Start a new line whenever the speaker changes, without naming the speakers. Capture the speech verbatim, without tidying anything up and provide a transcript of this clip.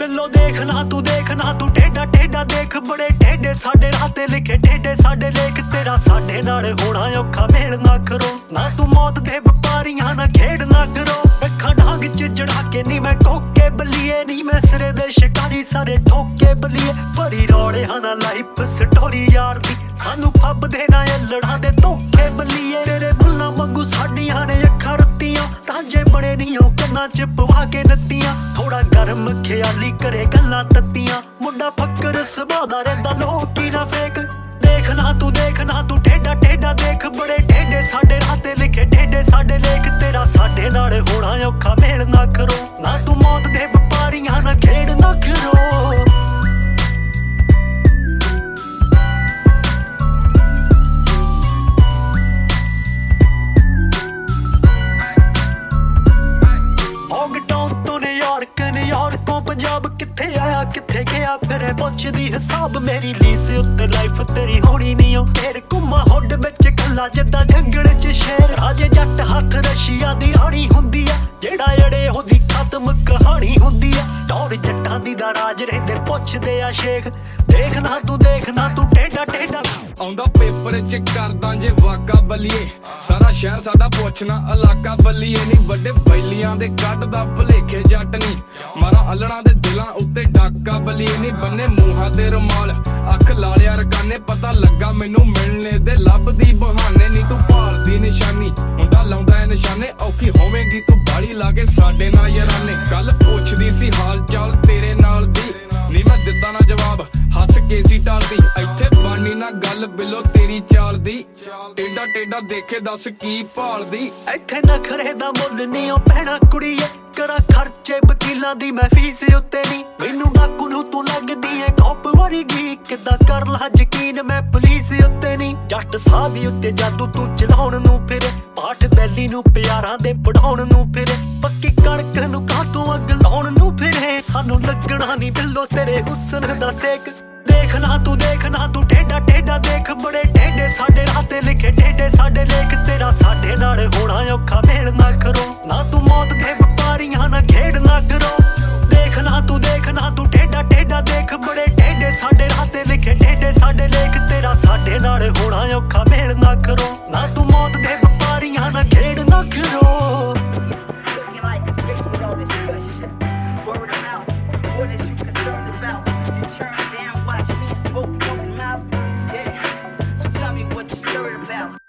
बिल्लो देखना तू देखना तू टेढ़ा टेढ़ा देख बड़े टेढ़े साडे राह ते लिखे टेढ़े साडे लेख तेरा साडे नाल होना औखा मेल ना करो ना तू मौत दे व्यापारियां ना खेड़ ना करो रखा डांग च जड़ा के नी मैं कोके बलिए नी मैं सिरे दे शिकारी सारे ठोके बलिए भरी रौड़े हाना लाइफ स्टोरी यार दी सानू फब दे ना लड़ा दे धोखे बलिए तेरे बुल्ला वांगू साडियां ने अखां रत्तियां रांझे बने नी ओ कन्ना च पवा के नत्तियां थोड़ा गर्म ख्याली करे गल्लां तत्तियां मुंडा फक्कर सुभाऽ दा रहिंदा लोकी ना फेक देखना तू देखना तू टेढ़ा टेढ़ा देख बड़े टेढ़े साडे राह ते लिखे टेढ़े साडे लेख तेरा साडे नाल होना औखा मेल ना करो ना तू मौत दे व्यापारियां ना खेड़ ना करो। पंजाब किथे आया किथे गया फिर पुछदी हिसाब मेरी लीस उत्ते लाइफ तेरी होनी नहीं ओ फिर घुमा हुड विच कल्ला जिद्दां जंगल च शेर राजे जट हथ रशिया दी राणी हुंदी आ जेड़ा अड़े ओदी खत्म कहानी हुंदी आ टौर जट्टां दी दा राज रहिंदे पुछदे आ शेख देखना तू देखना तू टेढ़ा टेढ़ा
आउंदा पेपर च करदा जे वाका बलिए सारा शहर साडा पुछना इलाका बलिए नी वड्डे बैलियां दे कड्डदा भलेखे जट नी मारा अलड़ा दे दिलां उत्ते डाका बलिए नी बन्ने मूहां ते रुमाल अख लालिया रकाने पता लगा मैनू मिलने दे लभदी बहाने नी तू भालदी निशानी मुंडा लाउंदा है निशाने औखी होवेगी तू बाड़ी लागे साडे नाल याराने गल पुछदी सी हाल चाल तेरे नाल दी नी मैं दित्ता ना जवाब हस के सी टालदी इत्थे बानी ना गल बिलो तेरी चाल दी टेढ़ा टेढ़ा देखे दस की भालदी
इत्थे नखरे दा मुੱਲ नी ओ पैणा कुड़ीए करा खर्चे वकीलां दी मैं फीस उत्ते नी मैनू डाकू नू तू लगदी ऐ कॉप वरगी किद्दां कर ला यकीन मैं पुलिस उत्ते नी जट साहब उत्ते जादू तू चलाउण नू फिरे पाठ बैली नू प्यारां दे पढ़ाउण नू फिरे पक्की कणक नू कातों अग लाउण नू फिरे सानू लगना नी बिल्लो तेरे हुस्न दा सेक देखना तू देखना तू टेढ़ा टेढ़ा देख बड़े टेढ़े साडे राह ते लिखे टेढ़े साडे लेख तेरा साडे नाल होना औखा मेल ना करो ना तू मौत दे व्यापारियां ना खेड़ ना करो देखना तू देखना तू टेढ़ा टेढ़ा देख बड़े टेढ़े साडे राह ते लिखे टेढ़े साडे लेख तेरा साडे नाल होना औखा मेल ना करो ना तू मौत दे व्यापारियां ना खेड़ ना करो।
Watch me smoke your mouth, yeah. So tell me what you're scared about.